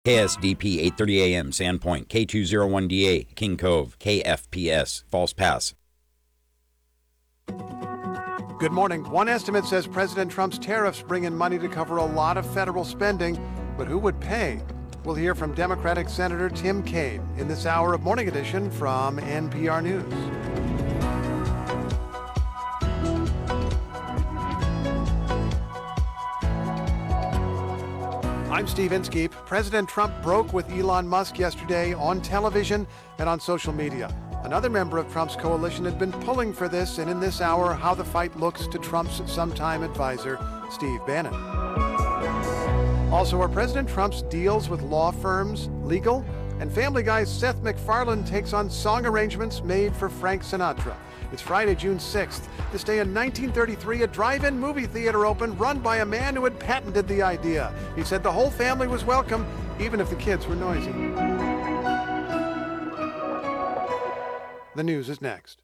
KSDP 8:30 a.m. Sandpoint, K201DA, King Cove, KFPS, False Pass. Good morning. One estimate says President Trump's tariffs bring in money to cover a lot of federal spending, but who would pay? We'll hear from Democratic Senator Tim Kaine in this hour of Morning Edition from NPR News. I'm Steve Inskeep. President Trump broke with Elon Musk yesterday on television and on social media. Another member of Trump's coalition had been pulling for this, and in this hour, how the fight looks to Trump's sometime advisor, Steve Bannon. Also, are President Trump's deals with law firms legal? And Family Guy's Seth MacFarlane takes on song arrangements made for Frank Sinatra. It's Friday, June 6th. This day in 1933, a drive-in movie theater opened, run by a man who had patented the idea. He said the whole family was welcome, even if the kids were noisy. The news is next.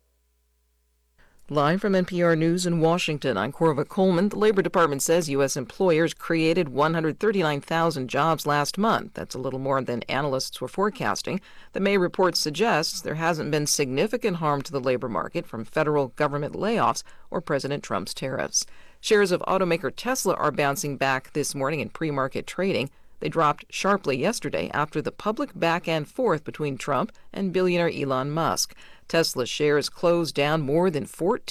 Live from NPR News in Washington, I'm Corva Coleman. The Labor Department says U.S. employers created 139,000 jobs last month. That's a little more than analysts were forecasting. The May report suggests there hasn't been significant harm to the labor market from federal government layoffs or President Trump's tariffs. Shares of automaker Tesla are bouncing back this morning in pre-market trading. They dropped sharply yesterday after the public back and forth between Trump and billionaire Elon Musk. Tesla shares closed down more than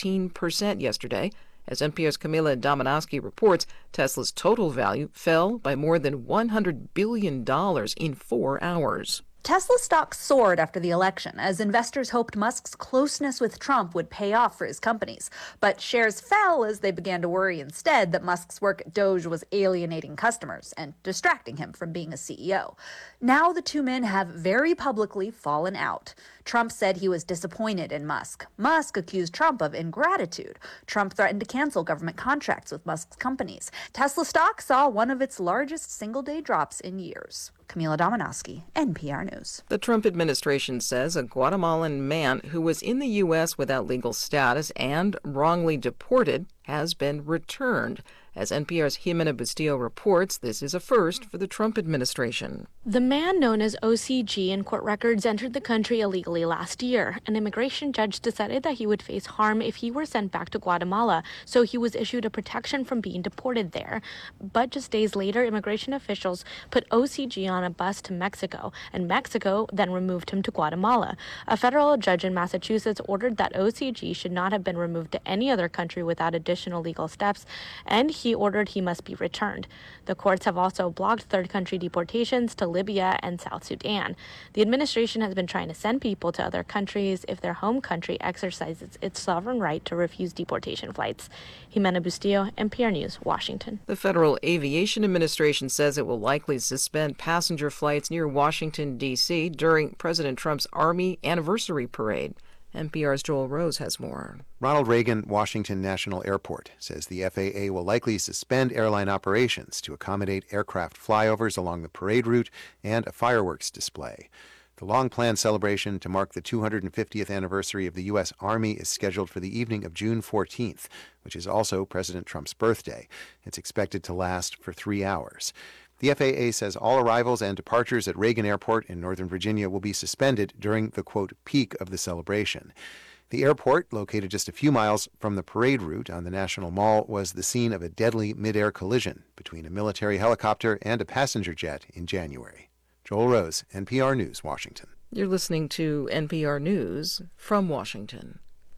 14% yesterday. As NPR's Camila Domonoske reports, Tesla's total value fell by more than $100 billion in 4 hours. Tesla stock soared after the election as investors hoped Musk's closeness with Trump would pay off for his companies. But shares fell as they began to worry instead that Musk's work at Doge was alienating customers and distracting him from being a CEO. Now the two men have very publicly fallen out. Trump said he was disappointed in Musk. Musk accused Trump of ingratitude. Trump threatened to cancel government contracts with Musk's companies. Tesla stock saw one of its largest single-day drops in years. Camila Domonoske, NPR News. The Trump administration says a Guatemalan man who was in the U.S. without legal status and wrongly deported has been returned. As NPR's Jimena Bustillo reports, this is a first for the Trump administration. The man known as OCG in court records entered the country illegally last year. An immigration judge decided that he would face harm if he were sent back to Guatemala, so he was issued a protection from being deported there. But just days later, immigration officials put OCG on a bus to Mexico, and Mexico then removed him to Guatemala. A federal judge in Massachusetts ordered that OCG should not have been removed to any other country without additional legal steps, and he ordered he must be returned. The courts have also blocked third country deportations to Libya and South Sudan. The administration has been trying to send people to other countries if their home country exercises its sovereign right to refuse deportation flights. Jimena Bustillo, NPR News, Washington. The Federal Aviation Administration says it will likely suspend passenger flights near Washington, D.C. during President Trump's Army Anniversary Parade. NPR's Joel Rose has more. Ronald Reagan Washington National Airport says the FAA will likely suspend airline operations to accommodate aircraft flyovers along the parade route and a fireworks display. The long-planned celebration to mark the 250th anniversary of the U.S. Army is scheduled for the evening of June 14th, which is also President Trump's birthday. It's expected to last for 3 hours. The FAA says all arrivals and departures at Reagan Airport in Northern Virginia will be suspended during the, quote, peak of the celebration. The airport, located just a few miles from the parade route on the National Mall, was the scene of a deadly mid-air collision between a military helicopter and a passenger jet in January. Joel Rose, NPR News, Washington. You're listening to NPR News from Washington.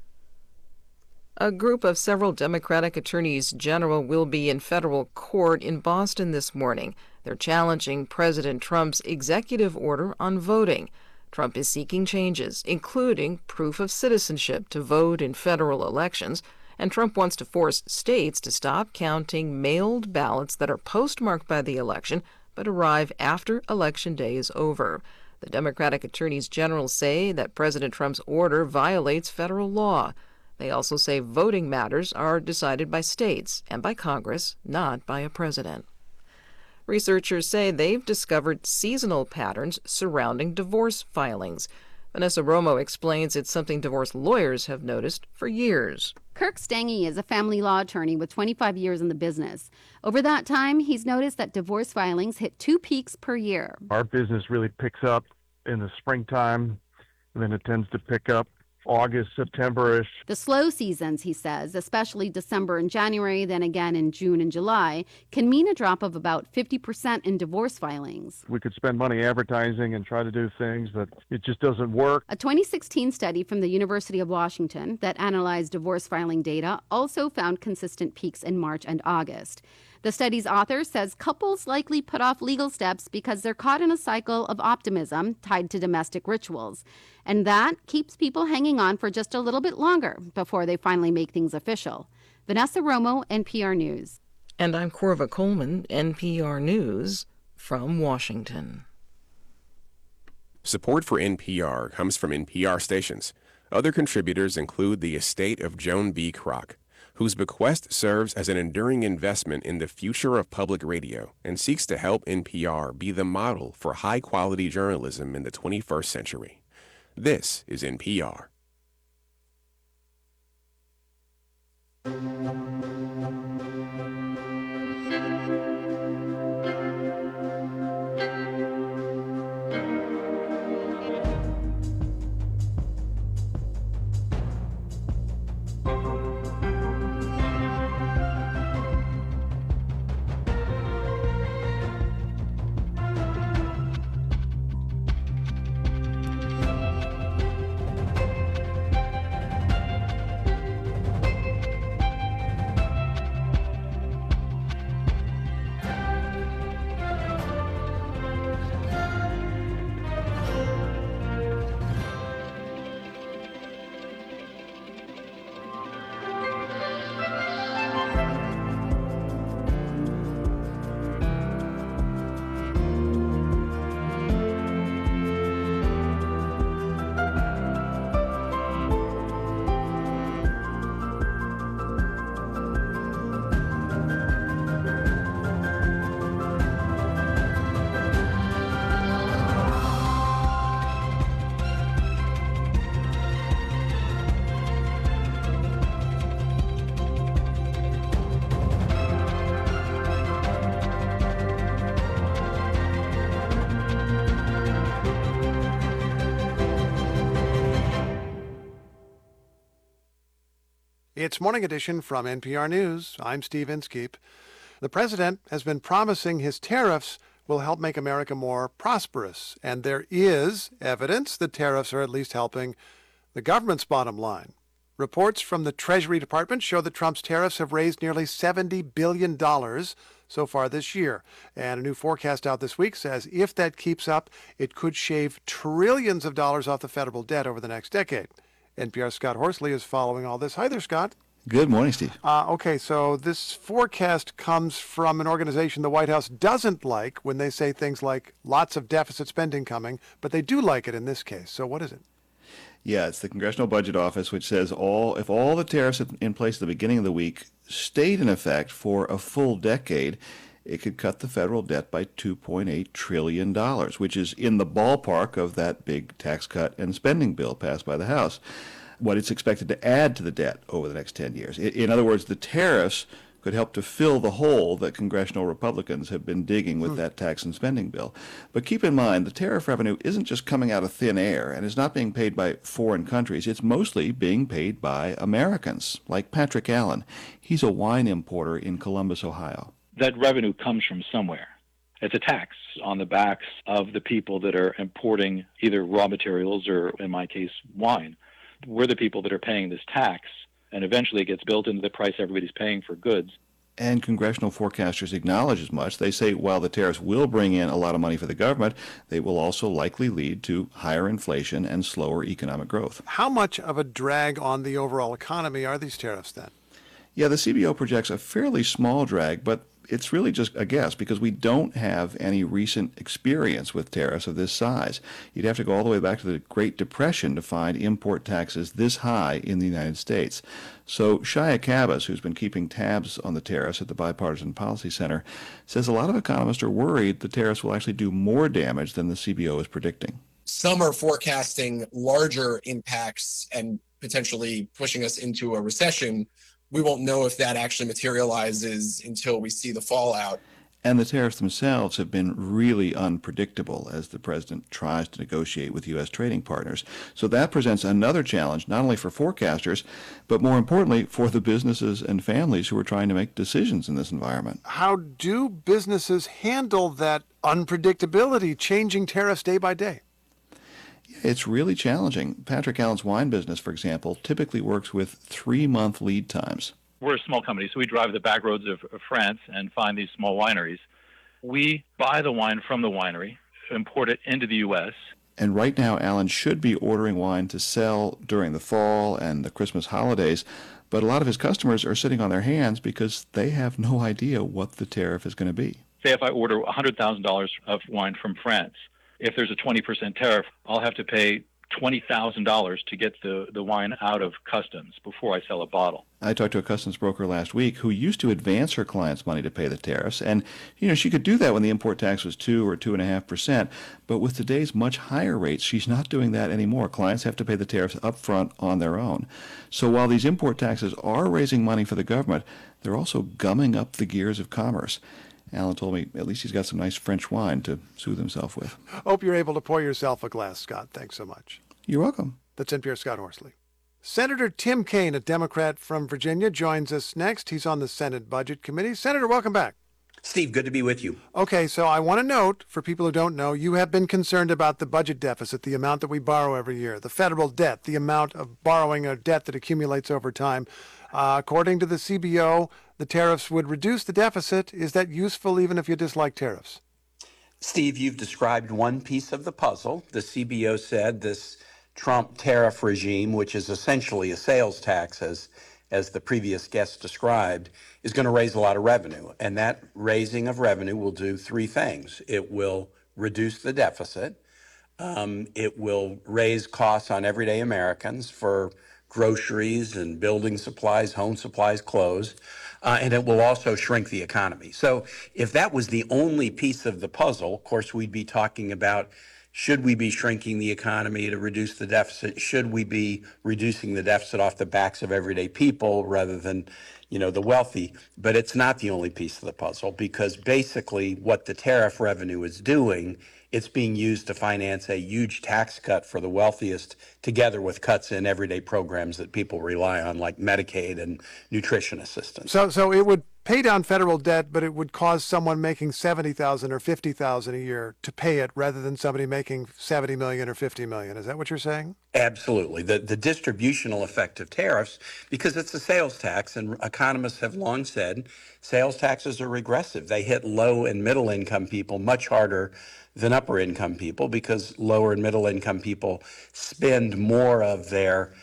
A group of several Democratic attorneys general will be in federal court in Boston this morning. They're challenging President Trump's executive order on voting. Trump is seeking changes, including proof of citizenship to vote in federal elections, and Trump wants to force states to stop counting mailed ballots that are postmarked by the election but arrive after Election Day is over. The Democratic attorneys general say that President Trump's order violates federal law. They also say voting matters are decided by states and by Congress, not by a president. Researchers say they've discovered seasonal patterns surrounding divorce filings. Vanessa Romo explains it's something divorce lawyers have noticed for years. Kirk Stange is a family law attorney with 25 years in the business. Over that time, he's noticed that divorce filings hit 2 peaks per year. Our business really picks up in the springtime, and then it tends to pick up August, September-ish. The slow seasons, he says, especially December and January, then again in June and July, can mean a drop of about 50% in divorce filings. We could spend money advertising and try to do things, but it just doesn't work. A 2016 study from the University of Washington that analyzed divorce filing data also found consistent peaks in March and August. The study's author says couples likely put off legal steps because they're caught in a cycle of optimism tied to domestic rituals. And that keeps people hanging on for just a little bit longer before they finally make things official. Vanessa Romo, NPR News. And I'm Corva Coleman, NPR News, from Washington. Support for NPR comes from NPR stations. Other contributors include the estate of Joan B. Kroc, whose bequest serves as an enduring investment in the future of public radio and seeks to help NPR be the model for high-quality journalism in the 21st century. This is NPR. It's Morning Edition from NPR News. I'm Steve Inskeep. The president has been promising his tariffs will help make America more prosperous, and there is evidence that tariffs are at least helping the government's bottom line. Reports from the Treasury Department show that Trump's tariffs have raised nearly $70 billion so far this year. And a new forecast out this week says if that keeps up, it could shave trillions of dollars off the federal debt over the next decade. NPR's Scott Horsley is following all this. Hi there, Scott. Good morning, Steve. Okay, so this forecast comes from an organization the White House doesn't like when they say things like lots of deficit spending coming, but they do like it in this case. So what is it? Yeah, it's the Congressional Budget Office, which says if all the tariffs in place at the beginning of the week stayed in effect for a full decade, it could cut the federal debt by $2.8 trillion, which is in the ballpark of that big tax cut and spending bill passed by the House. What it's expected to add to the debt over the next 10 years. In other words, the tariffs could help to fill the hole that congressional Republicans have been digging with that tax and spending bill. But keep in mind, the tariff revenue isn't just coming out of thin air and is not being paid by foreign countries. It's mostly being paid by Americans, like Patrick Allen. He's a wine importer in Columbus, Ohio. That revenue comes from somewhere. It's a tax on the backs of the people that are importing either raw materials or, in my case, wine. We're the people that are paying this tax, and eventually it gets built into the price everybody's paying for goods. And congressional forecasters acknowledge as much. They say while the tariffs will bring in a lot of money for the government, they will also likely lead to higher inflation and slower economic growth. How much of a drag on the overall economy are these tariffs then? Yeah, the CBO projects a fairly small drag, but it's really just a guess because we don't have any recent experience with tariffs of this size. You'd have to go all the way back to the Great Depression to find import taxes this high in the United States. So Shia Cabas, who's been keeping tabs on the tariffs at the Bipartisan Policy Center, says a lot of economists are worried the tariffs will actually do more damage than the CBO is predicting. Some are forecasting larger impacts and potentially pushing us into a recession. We won't know if that actually materializes until we see the fallout. And the tariffs themselves have been really unpredictable as the president tries to negotiate with U.S. trading partners. So that presents another challenge, not only for forecasters, but more importantly, for the businesses and families who are trying to make decisions in this environment. How do businesses handle that unpredictability, changing tariffs day by day? It's really challenging. Patrick Allen's wine business, for example, typically works with 3-month lead times. We're a small company, so we drive the back roads of France and find these small wineries. We buy the wine from the winery, import it into the U.S. And right now, Allen should be ordering wine to sell during the fall and the Christmas holidays, but a lot of his customers are sitting on their hands because they have no idea what the tariff is going to be. Say if I order $100,000 of wine from France, if there's a 20% tariff, I'll have to pay $20,000 to get the wine out of customs before I sell a bottle. I talked to a customs broker last week who used to advance her clients money to pay the tariffs, and she could do that when the import tax was 2 or 2.5%, but with today's much higher rates, she's not doing that anymore. Clients have to pay the tariffs up front on their own. So while these import taxes are raising money for the government, they're also gumming up the gears of commerce. Allen told me at least he's got some nice French wine to soothe himself with. Hope you're able to pour yourself a glass, Scott. Thanks so much. You're welcome. That's NPR Scott Horsley. Senator Tim Kaine, a Democrat from Virginia, joins us next. He's on the Senate Budget Committee. Senator, welcome back. Steve, good to be with you. Okay, so I want to note, for people who don't know, you have been concerned about the budget deficit, the amount that we borrow every year, the federal debt, the amount of borrowing or debt that accumulates over time. According to the CBO, the tariffs would reduce the deficit. Is that useful even if you dislike tariffs? Steve, you've described one piece of the puzzle. The CBO said this Trump tariff regime, which is essentially a sales tax, as the previous guest described, is going to raise a lot of revenue. And that raising of revenue will do three things. It will reduce the deficit. It will raise costs on everyday Americans for groceries and building supplies, home supplies, clothes, and it will also shrink the economy. So if that was the only piece of the puzzle, of course, we'd be talking about, should we be shrinking the economy to reduce the deficit? Should we be reducing the deficit off the backs of everyday people rather than, the wealthy? But it's not the only piece of the puzzle, because basically what the tariff revenue is doing, it's being used to finance a huge tax cut for the wealthiest, together with cuts in everyday programs that people rely on, like Medicaid and nutrition assistance. So it would pay down federal debt, but it would cause someone making $70,000 or $50,000 a year to pay it rather than somebody making $70 million or $50 million. Is that what you're saying? Absolutely. The distributional effect of tariffs, because it's a sales tax, and economists have long said sales taxes are regressive. They hit low and middle income people much harder than upper income people, because lower and middle income people spend more of their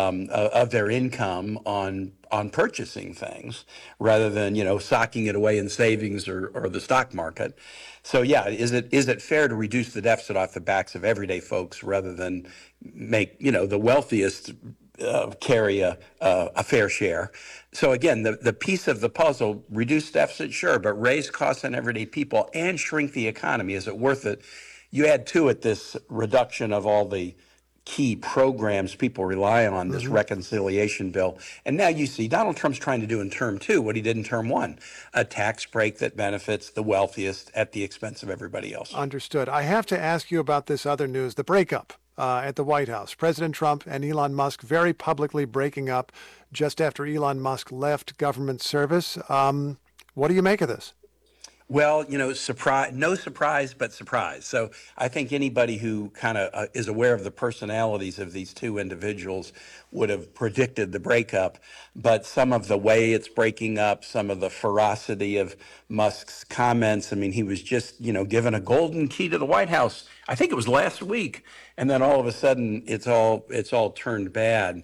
income on purchasing things rather than socking it away in savings or the stock market. So yeah, is it fair to reduce the deficit off the backs of everyday folks rather than make the wealthiest carry a fair share? So again, the piece of the puzzle, reduce deficit, sure, but raise costs on everyday people and shrink the economy. Is it worth it? You add to it this reduction of all the key programs people rely on, this reconciliation bill. And now you see Donald Trump's trying to do in term 2 what he did in term 1, a tax break that benefits the wealthiest at the expense of everybody else. Understood. I have to ask you about this other news, the breakup at the White House. President Trump and Elon Musk very publicly breaking up just after Elon Musk left government service. What do you make of this? Well, no surprise, but surprise. So I think anybody who kind of is aware of the personalities of these two individuals would have predicted the breakup. But some of the way it's breaking up, some of the ferocity of Musk's comments. I mean, he was just, given a golden key to the White House. I think it was last week. And then all of a sudden, it's all turned bad.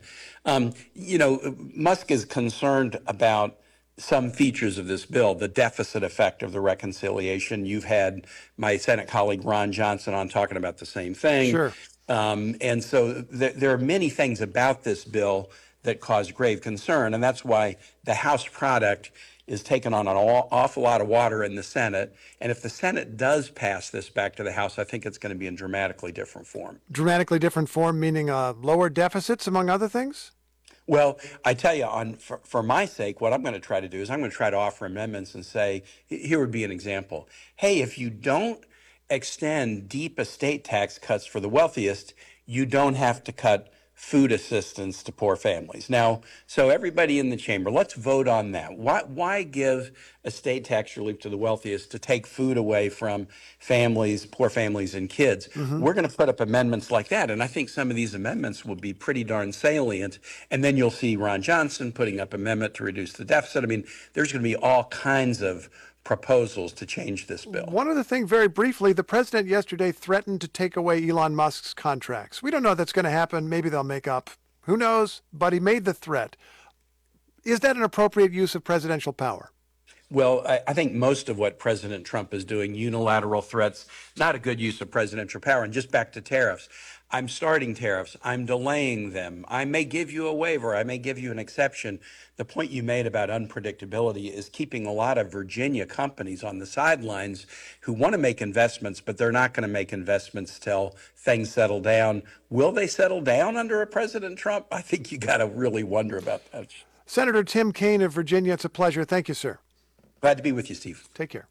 Musk is concerned about some features of this bill, the deficit effect of the reconciliation. You've had my Senate colleague Ron Johnson on talking about the same thing. Sure. And so there are many things about this bill that cause grave concern, and that's why the House product is taking on an awful lot of water in the Senate. And if the Senate does pass this back to the House, I think it's going to be in dramatically different form. Dramatically different form, meaning lower deficits, among other things? Well, I tell you, for my sake, what I'm going to try to do is I'm going to try to offer amendments and say, here would be an example. Hey, if you don't extend deep estate tax cuts for the wealthiest, you don't have to cut food assistance to poor families. Now, so everybody in the chamber, let's vote on that. Why give estate tax relief to the wealthiest to take food away from families, poor families and kids? We're going to put up amendments like that. And I think some of these amendments will be pretty darn salient. And then you'll see Ron Johnson putting up amendment to reduce the deficit. I mean, there's going to be all kinds of proposals to change this bill. One other thing, very briefly, the president yesterday threatened to take away Elon Musk's contracts. We don't know if that's going to happen. Maybe they'll make up. Who knows? But he made the threat. Is that an appropriate use of presidential power? Well, I think most of what President Trump is doing, unilateral threats, not a good use of presidential power. And just back to tariffs. I'm starting tariffs. I'm delaying them. I may give you a waiver. I may give you an exception. The point you made about unpredictability is keeping a lot of Virginia companies on the sidelines who want to make investments, but they're not going to make investments till things settle down. Will they settle down under a President Trump? I think you got to really wonder about that. Senator Tim Kaine of Virginia, it's a pleasure. Thank you, sir. Glad to be with you, Steve. Take care.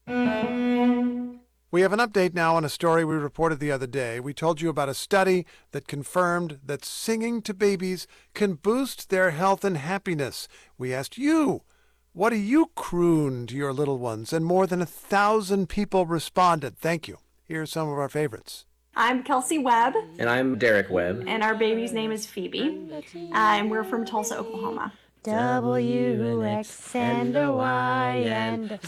We have an update now on a story we reported the other day. We told you about a study that confirmed that singing to babies can boost their health and happiness. We asked you, what do you croon to your little ones? And more than 1,000 people responded. Thank you. Here are some of our favorites. I'm Kelsey Webb. And I'm Derek Webb. And our baby's name is Phoebe. And we're from Tulsa, Oklahoma. W, X, and a Y, and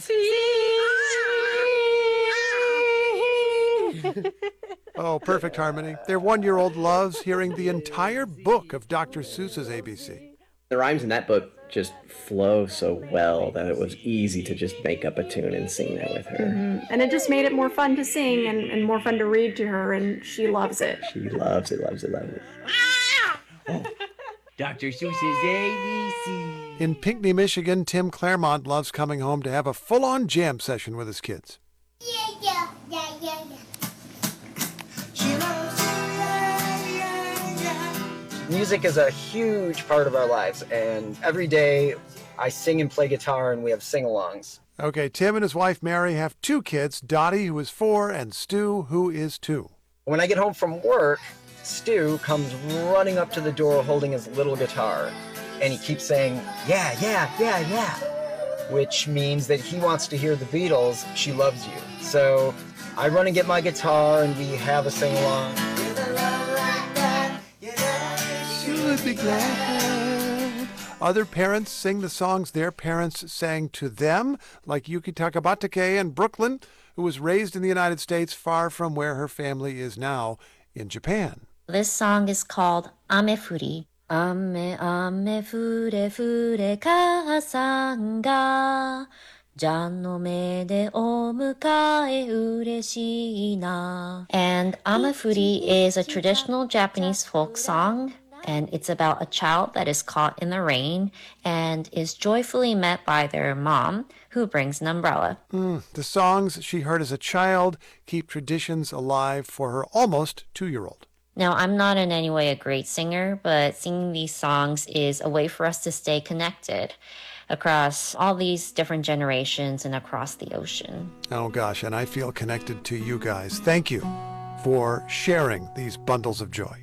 Oh, perfect harmony. Their 1-year-old loves hearing the entire book of Dr. Seuss's ABC. The rhymes in that book just flow so well that it was easy to just make up a tune and sing that with her. Mm-hmm. And it just made it more fun to sing and more fun to read to her, and she loves it. She loves it, loves it, loves it. Oh. Dr. Seuss's ABC. In Pinckney, Michigan, Tim Claremont loves coming home to have a full-on jam session with his kids. Yeah. Music is a huge part of our lives, and every day I sing and play guitar, and we have sing-alongs. Okay, Tim and his wife Mary have 2 kids, Dottie, who is 4, and Stu, who is 2. When I get home from work, Stu comes running up to the door holding his little guitar, and he keeps saying, yeah, which means that he wants to hear the Beatles' She Loves You. So I run and get my guitar, and we have a sing-along. Should be glad. Other parents sing the songs their parents sang to them, like Yuki Takabatake in Brooklyn, who was raised in the United States far from where her family is now in Japan. This song is called Ame Furi. Ame, ame, fure, fure, kahasan ga, jan no me de o mukae ureshii na. And Ame Furi is a traditional Japanese folk song, and it's about a child that is caught in the rain and is joyfully met by their mom, who brings an umbrella. The songs she heard as a child keep traditions alive for her almost 2-year-old. Now, I'm not in any way a great singer, but singing these songs is a way for us to stay connected across all these different generations and across the ocean. Oh gosh, and I feel connected to you guys. Thank you for sharing these bundles of joy.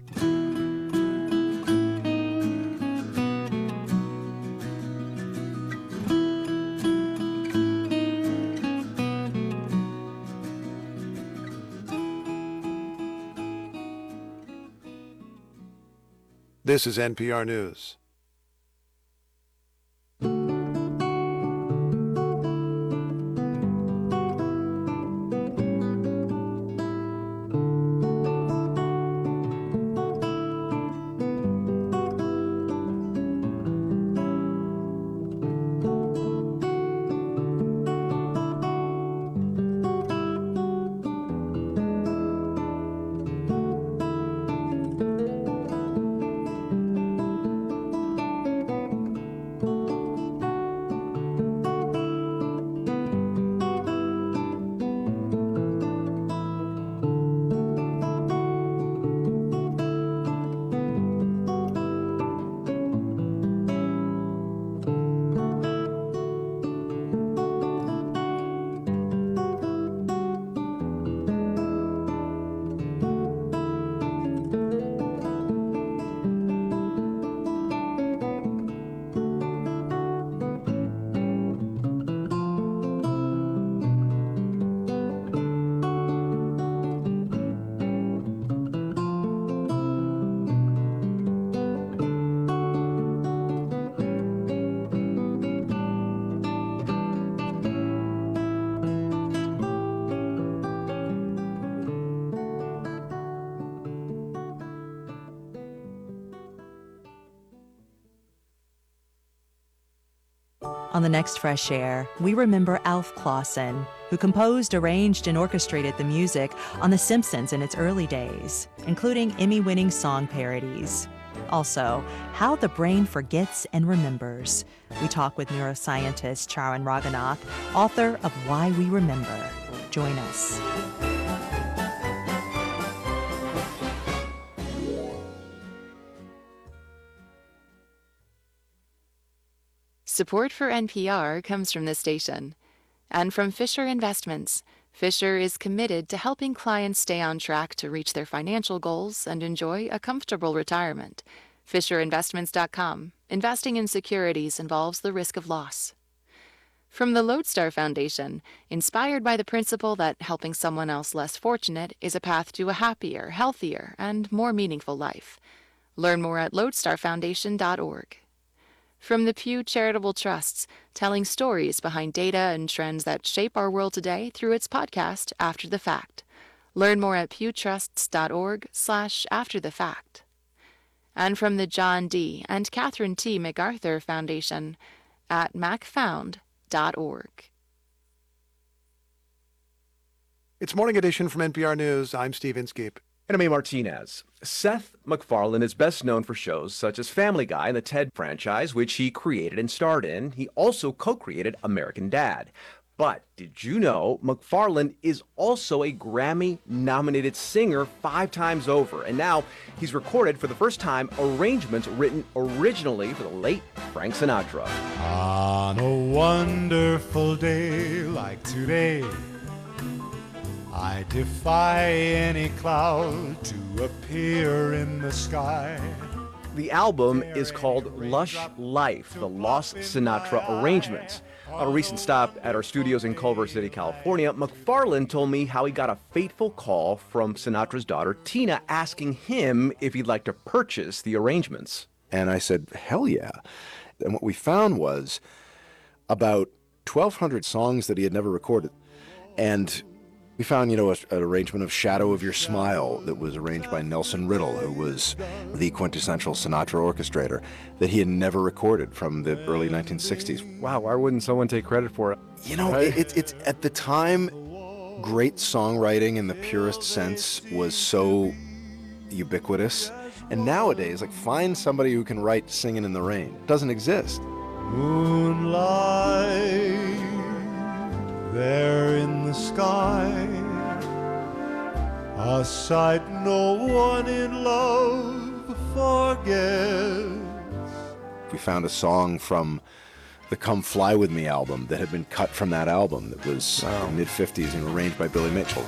This is NPR News. On the next Fresh Air, we remember Alf Clausen, who composed, arranged, and orchestrated the music on The Simpsons in its early days, including Emmy-winning song parodies. Also, how the brain forgets and remembers. We talk with neuroscientist Charan Raghunath, author of Why We Remember. Join us. Support for NPR comes from this station and from Fisher Investments. Fisher is committed to helping clients stay on track to reach their financial goals and enjoy a comfortable retirement. FisherInvestments.com. Investing in securities involves the risk of loss. From the Lodestar Foundation, inspired by the principle that helping someone else less fortunate is a path to a happier, healthier, and more meaningful life. Learn more at lodestarfoundation.org. From the Pew Charitable Trusts, telling stories behind data and trends that shape our world today through its podcast, After the Fact. Learn more at pewtrusts.org/afterthefact. And from the John D. and Catherine T. MacArthur Foundation at macfound.org. It's Morning Edition from NPR News. I'm Steve Inskeep. And I'm A. Martinez. Seth MacFarlane is best known for shows such as Family Guy and the Ted franchise, which he created and starred in. He also co-created American Dad. But did you know MacFarlane is also a Grammy-nominated singer 5 times over? And now he's recorded for the first time arrangements written originally for the late Frank Sinatra. On a wonderful day like today, I defy any cloud to appear in the sky. The album is called Lush Life, the Lost Sinatra Arrangements. On a recent stop at our studios in Culver City, California, MacFarlane told me how he got a fateful call from Sinatra's daughter, Tina, asking him if he'd like to purchase the arrangements. And I said, hell yeah. And what we found was about 1,200 songs that he had never recorded. And we found, an arrangement of Shadow of Your Smile that was arranged by Nelson Riddle, who was the quintessential Sinatra orchestrator, that he had never recorded from the early 1960s. Wow, why wouldn't someone take credit for it? It's at the time, great songwriting in the purest sense was so ubiquitous. And nowadays, find somebody who can write Singin' in the Rain. It doesn't exist. Moonlight there in the sky, a sight no one in love forgets. We found a song from the Come Fly With Me album that had been cut from that album that was mid-50s and arranged by Billy Mitchell.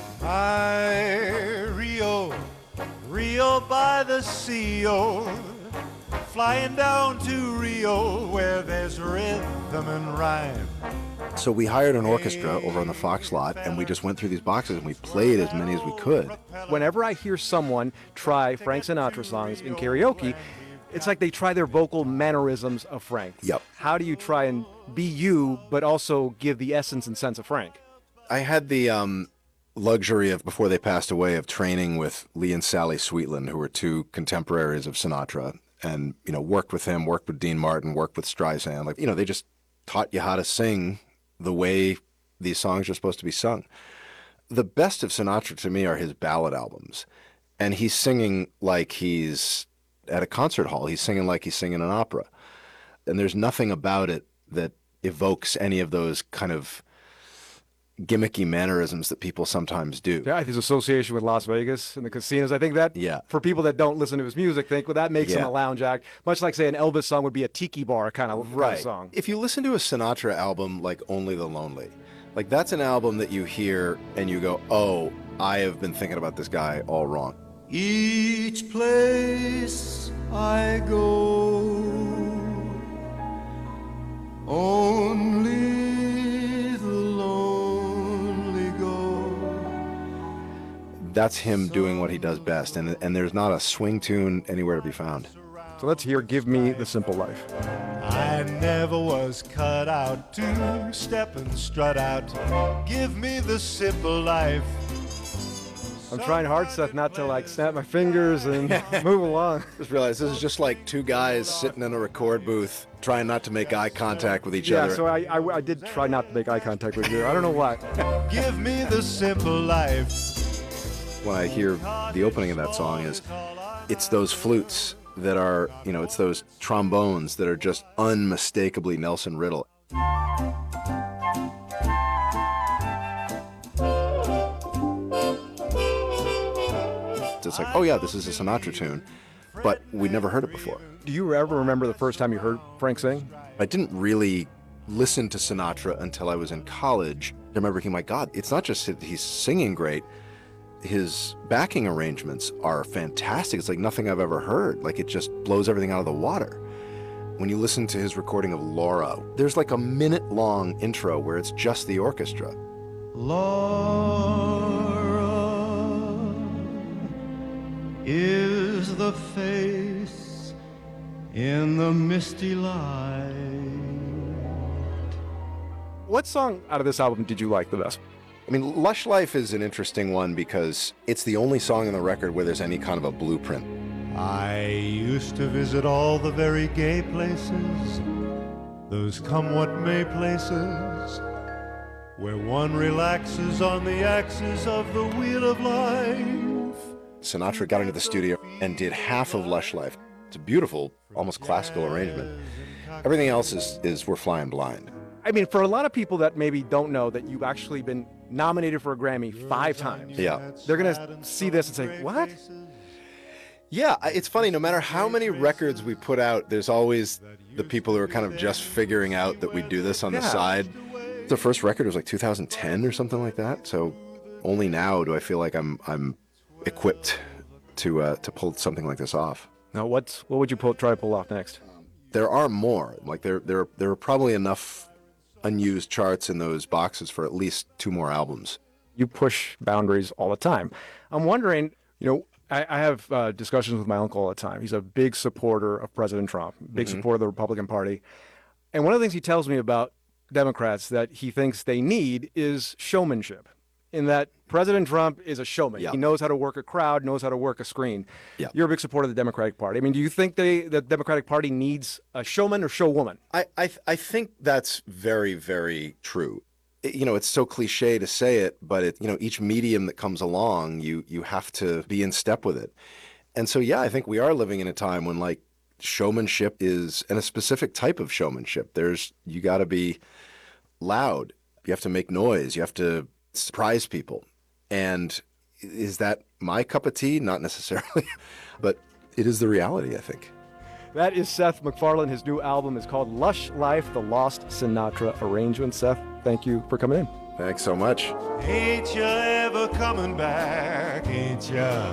Rio by the sea, flying down to Rio where there's rhythm and rhyme. So we hired an orchestra over on the Fox lot, and we just went through these boxes and we played as many as we could. Whenever I hear someone try Frank Sinatra songs in karaoke, it's like they try their vocal mannerisms of Frank. Yep. How do you try and be you, but also give the essence and sense of Frank? I had the luxury of, before they passed away, of training with Lee and Sally Sweetland, who were 2 contemporaries of Sinatra, and, worked with him, worked with Dean Martin, worked with Streisand. They just taught you how to sing the way these songs are supposed to be sung. The best of Sinatra to me are his ballad albums. And he's singing like he's at a concert hall. He's singing like he's singing an opera. And there's nothing about it that evokes any of those kind of gimmicky mannerisms that people sometimes do. Yeah, his association with Las Vegas and the casinos, I think that, for people that don't listen to his music, think, well, that makes him a lounge act. Much like, say, an Elvis song would be a tiki bar kind of song. If you listen to a Sinatra album like Only the Lonely, that's an album that you hear and you go, oh, I have been thinking about this guy all wrong. Each place I go, only that's him doing what he does best, and there's not a swing tune anywhere to be found. So let's hear Give Me the Simple Life. I never was cut out to step and strut out. Give me the simple life. I'm trying hard, Seth, not to snap my fingers and move along. Just realized this is just like two guys sitting in a record booth trying not to make eye contact with each other. Yeah, so I did try not to make eye contact with you. I don't know why. Give me the simple life. When I hear the opening of that song it's those flutes that are, it's those trombones that are just unmistakably Nelson Riddle. It's like, oh yeah, this is a Sinatra tune, but we'd never heard it before. Do you ever remember the first time you heard Frank sing? I didn't really listen to Sinatra until I was in college. I remember thinking, my God, it's not just that he's singing great, his backing arrangements are fantastic. It's like nothing I've ever heard. Like, it just blows everything out of the water. When you listen to his recording of Laura, there's like a minute-long intro where it's just the orchestra. Laura is the face in the misty light. What song out of this album did you like the best? I mean, Lush Life is an interesting one because it's the only song on the record where there's any kind of a blueprint. I used to visit all the very gay places, those come-what-may places, where one relaxes on the axis of the wheel of life. Sinatra got into the studio and did half of Lush Life. It's a beautiful, almost classical arrangement. Everything else is We're Flying Blind. I mean, for a lot of people that maybe don't know that you've actually been nominated for a Grammy 5 times. Yeah. They're going to see this and say, what? Yeah, it's funny. No matter how many records we put out, there's always the people who are kind of just figuring out that we do this on the side. The first record was like 2010 or something like that. So only now do I feel like I'm equipped to pull something like this off. Now, what would you try to pull off next? There are more. Like there are probably enough unused charts in those boxes for at least 2 more albums. You push boundaries all the time. I'm wondering, I have discussions with my uncle all the time. He's a big supporter of President Trump, big supporter of the Republican Party. And one of the things he tells me about Democrats that he thinks they need is showmanship, in that President Trump is a showman. Yeah. He knows how to work a crowd, knows how to work a screen. Yeah. You're a big supporter of the Democratic Party. I mean, do you think the Democratic Party needs a showman or showwoman? I think that's very, very true. It's so cliche to say it, but each medium that comes along, you have to be in step with it. And so, yeah, I think we are living in a time when like showmanship is, and a specific type of showmanship. You got to be loud. You have to make noise. You have to surprise people. And is that my cup of tea? Not necessarily, but it is the reality, I think. That is Seth MacFarlane. His new album is called Lush Life, The Lost Sinatra Arrangement. Seth, thank you for coming in. Thanks so much. Ain't you ever coming back, ain't ya?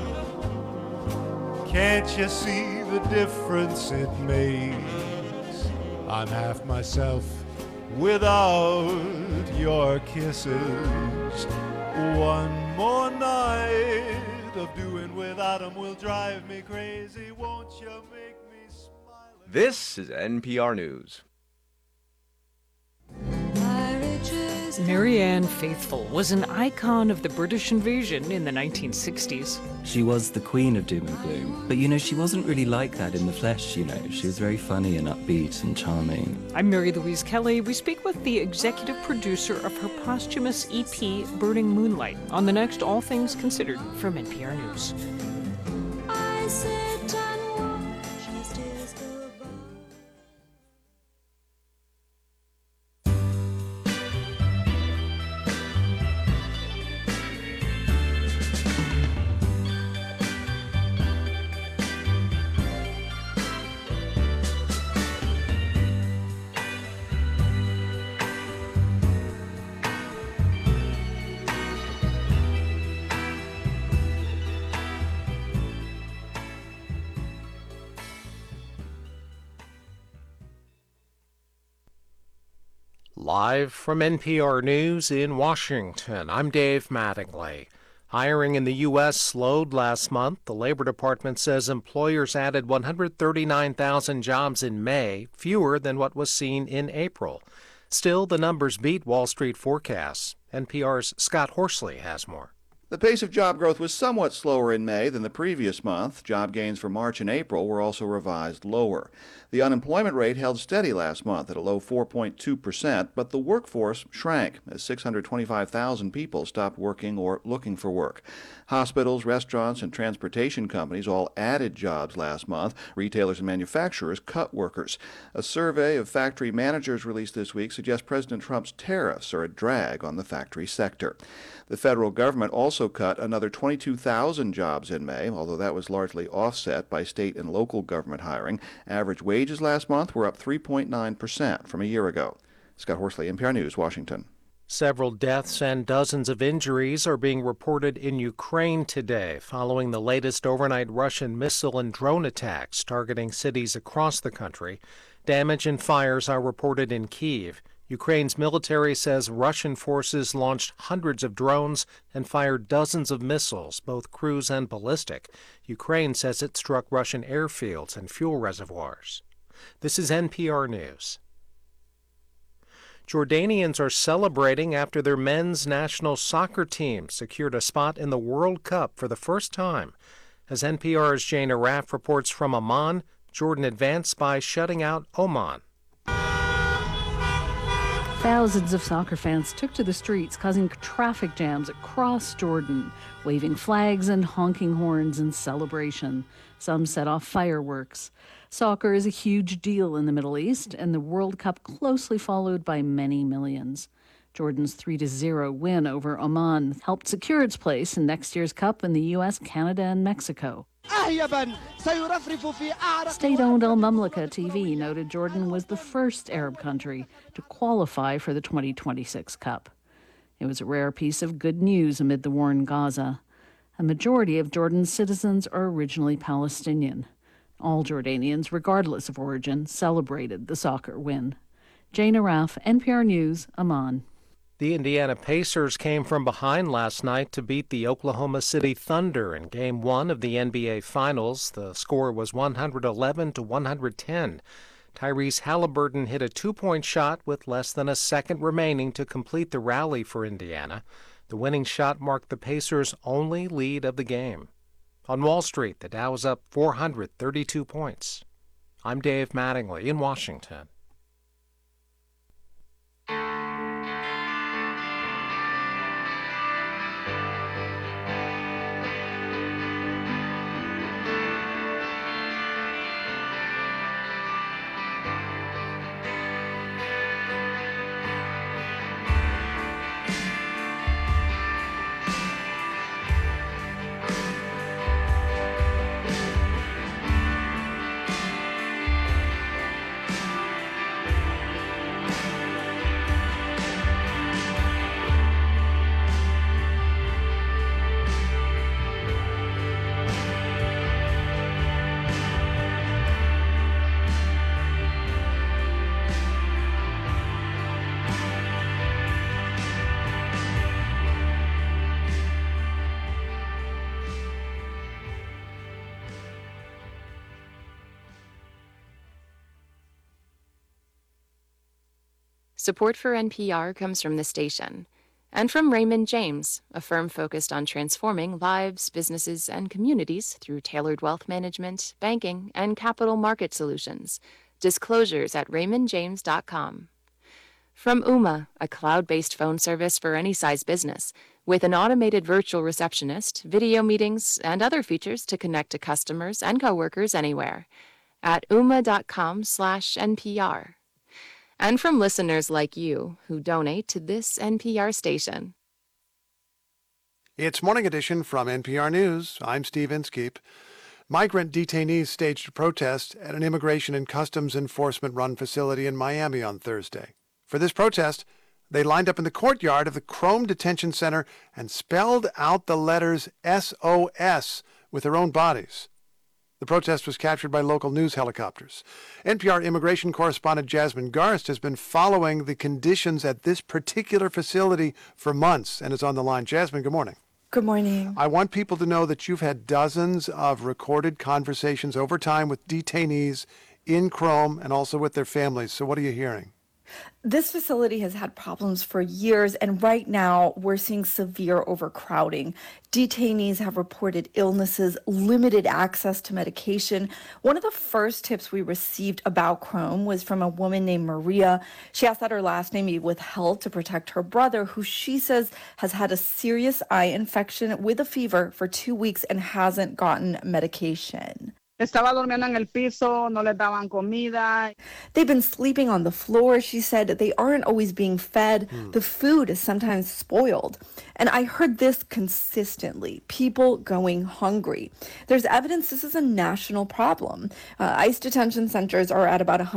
Can't you see the difference it makes? I'm half myself without your kisses. One more night of doing without 'em will drive me crazy. Won't you make me smile? This is NPR News. Marianne Faithfull was an icon of the British invasion in the 1960s. She was the queen of doom and gloom. But, she wasn't really like that in the flesh, She was very funny and upbeat and charming. I'm Mary Louise Kelly. We speak with the executive producer of her posthumous EP, Burning Moonlight, on the next All Things Considered from NPR News. I sit and watch as days go by. Live from NPR News in Washington, I'm Dave Mattingly. Hiring in the U.S. slowed last month. The Labor Department says employers added 139,000 jobs in May, fewer than what was seen in April. Still, the numbers beat Wall Street forecasts. NPR's Scott Horsley has more. The pace of job growth was somewhat slower in May than the previous month. Job gains for March and April were also revised lower. The unemployment rate held steady last month at a low 4.2%, but the workforce shrank as 625,000 people stopped working or looking for work. Hospitals, restaurants, and transportation companies all added jobs last month. Retailers and manufacturers cut workers. A survey of factory managers released this week suggests President Trump's tariffs are a drag on the factory sector. The federal government also cut another 22,000 jobs in May, although that was largely offset by state and local government hiring. Average wages last month were up 3.9% from a year ago. Scott Horsley, NPR News, Washington. Several deaths and dozens of injuries are being reported in Ukraine today following the latest overnight Russian missile and drone attacks targeting cities across the country. Damage and fires are reported in Kyiv. Ukraine's military says Russian forces launched hundreds of drones and fired dozens of missiles, both cruise and ballistic. Ukraine says it struck Russian airfields and fuel reservoirs. This is NPR News. Jordanians are celebrating after their men's national soccer team secured a spot in the World Cup for the first time. As NPR's Jane Araf reports from Amman, Jordan advanced by shutting out Oman. Thousands of soccer fans took to the streets, causing traffic jams across Jordan, waving flags and honking horns in celebration. Some set off fireworks. Soccer is a huge deal in the Middle East, and the World Cup closely followed by many millions. Jordan's 3-0 win over Oman helped secure its place in next year's Cup in the U.S., Canada, and Mexico. State-owned Al Mamlaka TV noted Jordan was the first Arab country to qualify for the 2026 Cup. It was a rare piece of good news amid the war in Gaza. A majority of Jordan's citizens are originally Palestinian. All Jordanians, regardless of origin, celebrated the soccer win. Jane Araf, NPR News, Amman. The Indiana Pacers came from behind last night to beat the Oklahoma City Thunder in Game 1 of the NBA Finals. The score was 111-110. Tyrese Halliburton hit a two-point shot with less than a second remaining to complete the rally for Indiana. The winning shot marked the Pacers' only lead of the game. On Wall Street, the Dow was up 432 points. I'm Dave Mattingly in Washington. Support for NPR comes from the station and from Raymond James, a firm focused on transforming lives, businesses, and communities through tailored wealth management, banking, and capital market solutions. Disclosures at raymondjames.com. From Ooma, a cloud-based phone service for any size business, with an automated virtual receptionist, video meetings, and other features to connect to customers and coworkers anywhere. At ooma.com/NPR. And from listeners like you who donate to this NPR station. It's Morning Edition from NPR News. I'm Steve Inskeep. Migrant detainees staged a protest at an Immigration and Customs Enforcement-run facility in Miami on Thursday. For this protest, they lined up in the courtyard of the Chrome Detention Center and spelled out the letters SOS with their own bodies. The protest was captured by local news helicopters. NPR immigration correspondent Jasmine Garst has been following the conditions at this particular facility for months and is on the line. Jasmine, good morning. Good morning. I want people to know that you've had dozens of recorded conversations over time with detainees in Chrome and also with their families. So what are you hearing? This facility has had problems for years, and right now we're seeing severe overcrowding. Detainees have reported illnesses, limited access to medication. One of the first tips we received about Chrome was from a woman named Maria. She asked that her last name be withheld to protect her brother, who she says has had a serious eye infection with a fever for 2 weeks and hasn't gotten medication. Estaba durmiendo en el piso, no le daban comida. They've been sleeping on the floor, she said. They aren't always being fed. The food is sometimes spoiled. And I heard this consistently, people going hungry. There's evidence this is a national problem. ICE detention centers are at about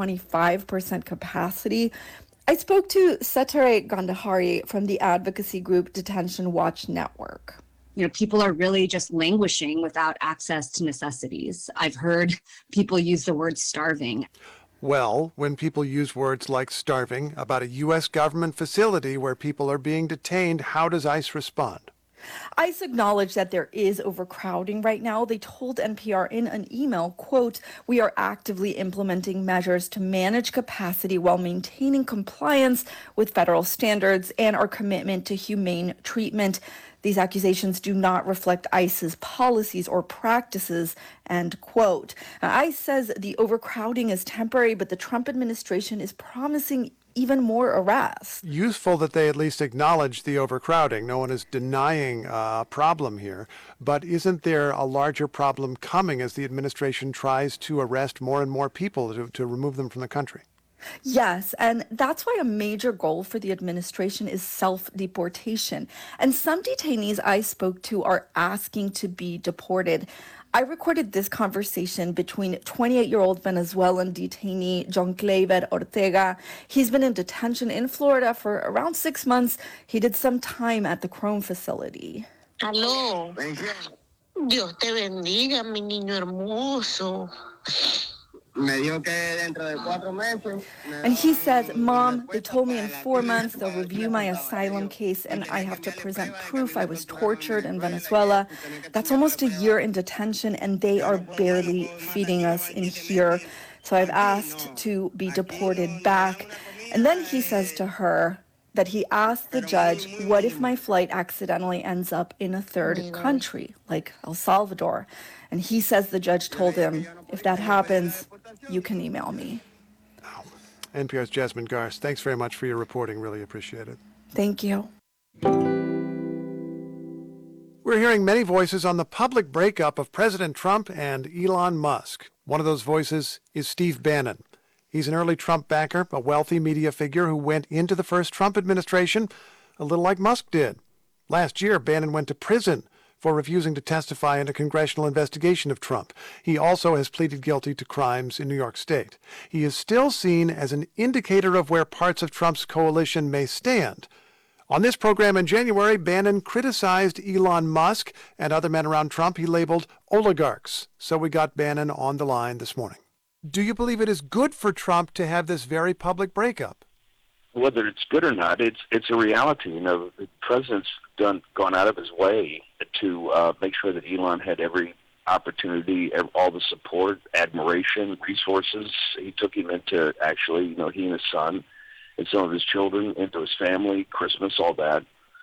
125% capacity. I spoke to Setare Gandhari from the advocacy group Detention Watch Network. People are really just languishing without access to necessities. I've heard people use the word starving. Well, when people use words like starving about a U.S. government facility where people are being detained, how does ICE respond? ICE acknowledged that there is overcrowding right now. They told NPR in an email, quote, "We are actively implementing measures to manage capacity while maintaining compliance with federal standards and our commitment to humane treatment. These accusations do not reflect ICE's policies or practices," end quote. Now, ICE says the overcrowding is temporary, but the Trump administration is promising even more arrests. Useful that they at least acknowledge the overcrowding. No one is denying a problem here. But isn't there a larger problem coming as the administration tries to arrest more and more people to remove them from the country? Yes, and that's why a major goal for the administration is self-deportation. And some detainees I spoke to are asking to be deported. I recorded this conversation between 28-year-old Venezuelan detainee John Clever Ortega. He's been in detention in Florida for around 6 months. He did some time at the Chrome facility. Aló. Dios te bendiga, mi niño hermoso. And he says, "Mom, they told me in 4 months they'll review my asylum case and I have to present proof I was tortured in Venezuela. That's almost a year in detention and they are barely feeding us in here. So I've asked to be deported back." And then he says to her that he asked the judge, what if my flight accidentally ends up in a third country, like El Salvador? And he says the judge told him, if that happens, you can email me. NPR's Jasmine Garsd, thanks very much for your reporting. Really appreciate it. Thank you. We're hearing many voices on the public breakup of President Trump and Elon Musk. One of those voices is Steve Bannon. He's an early Trump backer, a wealthy media figure who went into the first Trump administration a little like Musk did. Last year, Bannon went to prison for refusing to testify in a congressional investigation of Trump. He also has pleaded guilty to crimes in New York State. He is still seen as an indicator of where parts of Trump's coalition may stand. On this program in January, Bannon criticized Elon Musk and other men around Trump he labeled oligarchs. So we got Bannon on the line this morning. Do you believe it is good for Trump to have this very public breakup? Whether it's good or not, it's a reality. You know, the president's gone out of his way to make sure that Elon had every opportunity, all the support, admiration, resources. He took him into actually, he and his son and some of his children, into his family, Christmas, all that.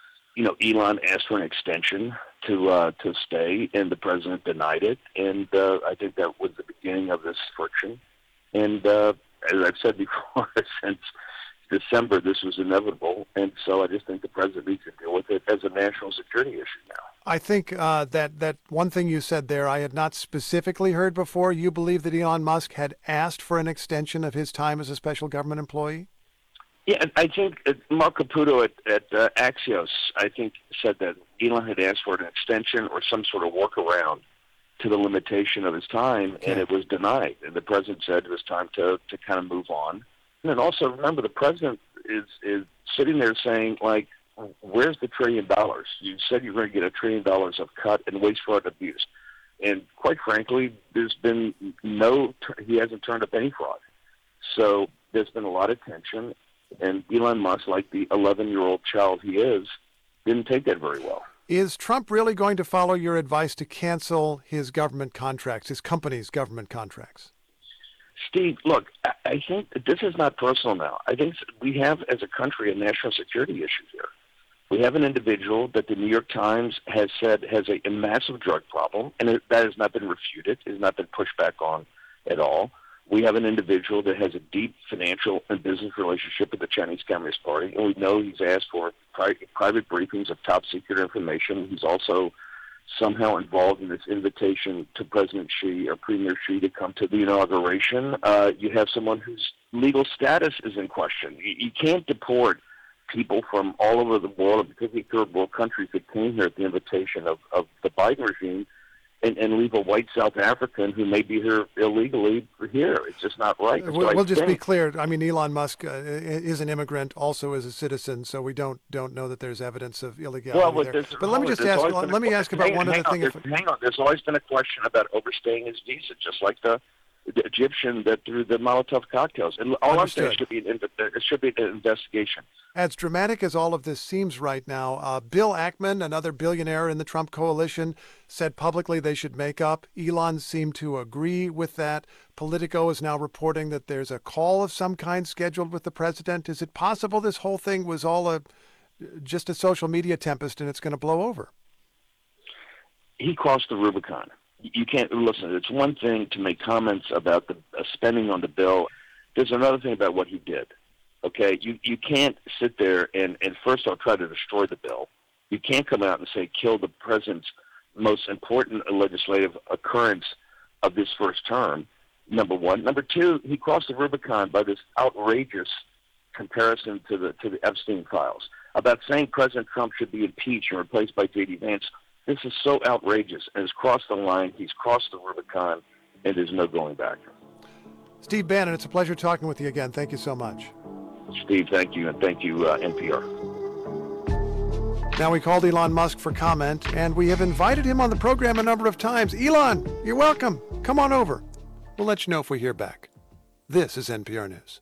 Elon asked for an extension to stay, and the president denied it. And I think that was the beginning of this friction. And as I've said before, since December, this was inevitable. And so I just think the president needs to deal with it as a national security issue now. I think that one thing you said there I had not specifically heard before. You believe that Elon Musk had asked for an extension of his time as a special government employee? Yeah, I think Mark Caputo at Axios, I think, said that Elon had asked for an extension or some sort of workaround to the limitation of his time, and it was denied. And the president said it was time to kind of move on. And then also, remember, the president is sitting there saying, like, where's the $1 trillion? You said you were going to get $1 trillion of cut and waste, fraud, and abuse. And quite frankly, there's been he hasn't turned up any fraud. So there's been a lot of tension. And Elon Musk, like the 11-year-old child he is, didn't take that very well. Is Trump really going to follow your advice to cancel his government contracts, his company's government contracts? Steve, look, I think that this is not personal now. I think we have, as a country, a national security issue here. We have an individual that the New York Times has said has a massive drug problem, and that has not been refuted, has not been pushed back on at all. We have an individual that has a deep financial and business relationship with the Chinese Communist Party, and we know he's asked for private briefings of top-secret information. He's also somehow involved in this invitation to President Xi or Premier Xi to come to the inauguration. You have someone whose legal status is in question. You can't deport people from all over the world, particularly third world countries that came here at the invitation of the Biden regime, and leave a white South African who may be here illegally here. It's just not right. We'll just be clear. I mean, Elon Musk is an immigrant, also is a citizen, so we don't know that there's evidence of illegality there. But let me just ask. Let me ask about one other thing. Hang on. There's always been a question about overstaying his visa, just like the Egyptian that threw the Molotov cocktails. And all I'm saying it should be an investigation. As dramatic as all of this seems right now, Bill Ackman, another billionaire in the Trump coalition, said publicly they should make up. Elon seemed to agree with that. Politico is now reporting that there's a call of some kind scheduled with the president. Is it possible this whole thing was all just a social media tempest and it's going to blow over? He crossed the Rubicon. You can't listen. It's one thing to make comments about the spending on the bill. There's another thing about what he did. Okay, you can't sit there and first I'll try to destroy the bill. You can't come out and say kill the president's most important legislative occurrence of this first term. Number one. Number two, he crossed the Rubicon by this outrageous comparison to the Epstein files about saying President Trump should be impeached and replaced by J.D. Vance. This is so outrageous and has crossed the line. He's crossed the Rubicon, and there's no going back. Steve Bannon, it's a pleasure talking with you again. Thank you so much. Steve, thank you, and thank you, NPR. Now, we called Elon Musk for comment, and we have invited him on the program a number of times. Elon, you're welcome. Come on over. We'll let you know if we hear back. This is NPR News.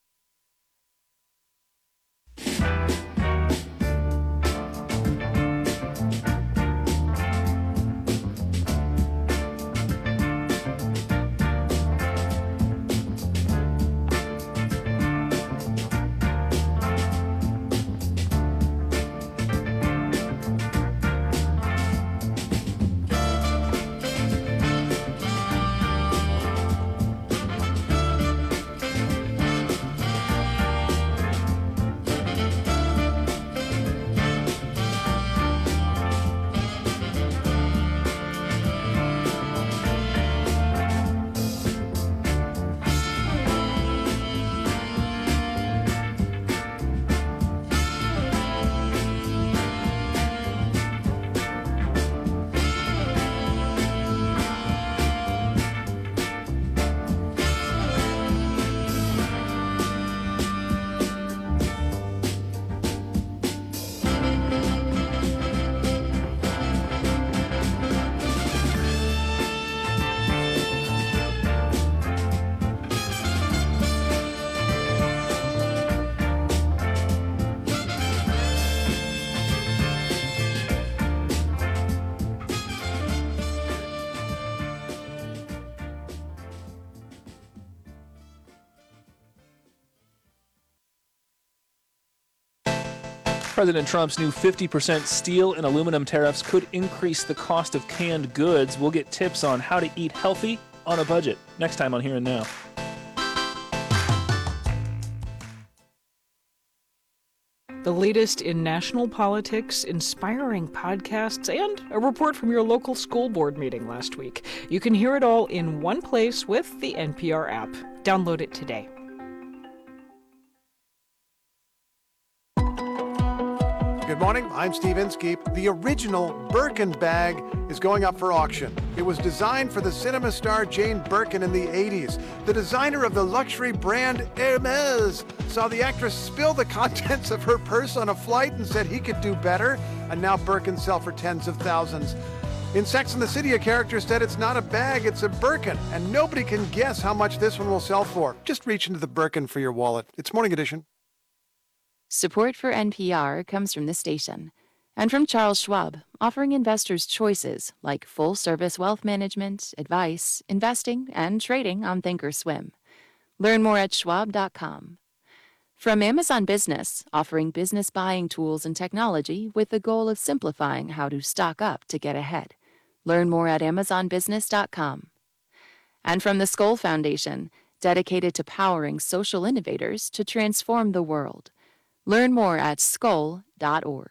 President Trump's new 50% steel and aluminum tariffs could increase the cost of canned goods. We'll get tips on how to eat healthy on a budget next time on Here and Now. The latest in national politics, inspiring podcasts, and a report from your local school board meeting last week. You can hear it all in one place with the NPR app. Download it today. Good morning, I'm Steve Inskeep. The original Birkin bag is going up for auction. It was designed for the cinema star Jane Birkin in the 80s. The designer of the luxury brand Hermes saw the actress spill the contents of her purse on a flight and said he could do better, and now Birkins sell for tens of thousands. In Sex and the City, a character said it's not a bag, it's a Birkin, and nobody can guess how much this one will sell for. Just reach into the Birkin for your wallet. It's Morning Edition. Support for NPR comes from this station and from Charles Schwab, offering investors choices like full-service wealth management, advice, investing, and trading on Thinkorswim. Learn more at schwab.com. From Amazon Business, offering business buying tools and technology with the goal of simplifying how to stock up to get ahead. Learn more at amazonbusiness.com. And from the Skoll Foundation, dedicated to powering social innovators to transform the world. Learn more at skoll.org.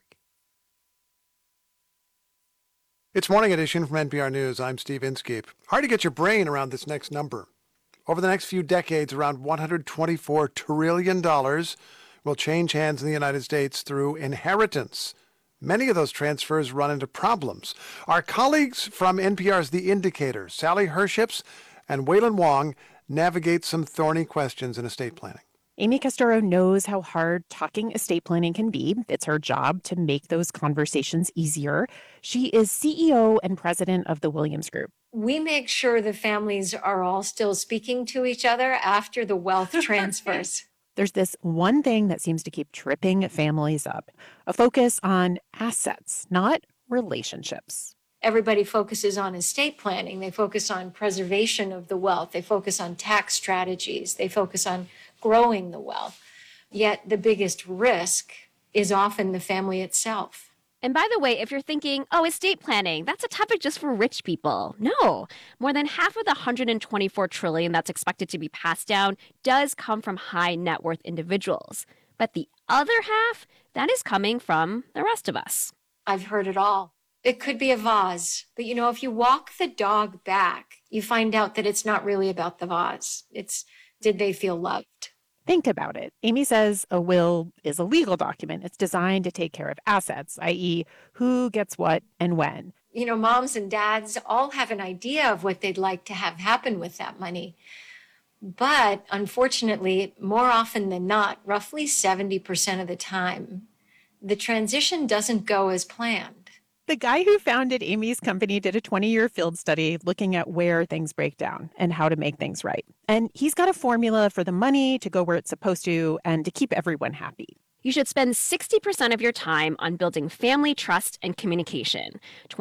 It's Morning Edition from NPR News. I'm Steve Inskeep. Hard to get your brain around this next number. Over the next few decades, around $124 trillion will change hands in the United States through inheritance. Many of those transfers run into problems. Our colleagues from NPR's The Indicator, Sally Herships and Waylon Wong, navigate some thorny questions in estate planning. Amy Castoro knows how hard talking estate planning can be. It's her job to make those conversations easier. She is CEO and president of the Williams Group. We make sure the families are all still speaking to each other after the wealth transfers. There's this one thing that seems to keep tripping families up, a focus on assets, not relationships. Everybody focuses on estate planning. They focus on preservation of the wealth. They focus on tax strategies. They focus on growing the wealth. Yet the biggest risk is often the family itself. And by the way, if you're thinking, oh, estate planning, that's a topic just for rich people. No, more than half of the $124 trillion that's expected to be passed down does come from high net worth individuals. But the other half, that is coming from the rest of us. I've heard it all. It could be a vase, but if you walk the dog back, you find out that it's not really about the vase. It's, did they feel loved? Think about it. Amy says a will is a legal document. It's designed to take care of assets, i.e., who gets what and when. Moms and dads all have an idea of what they'd like to have happen with that money. But unfortunately, more often than not, roughly 70% of the time, the transition doesn't go as planned. The guy who founded Amy's company did a 20-year field study looking at where things break down and how to make things right. And he's got a formula for the money to go where it's supposed to and to keep everyone happy. You should spend 60% of your time on building family trust and communication,